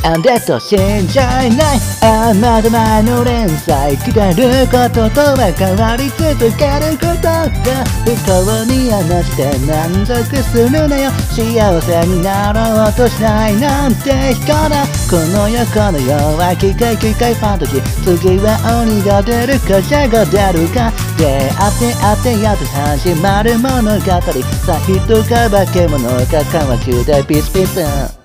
あんたと死んじゃいない。まだ前の連載下ることとは変わり続けることが不幸に同じで満足するなよ。幸せになろうとしないなんて非行だ。この世この世は機械ファンタジー。次は鬼が出るかジャが出るか。出会ってやっと始まる物語。さあ人か化け物か緩和球でピスピス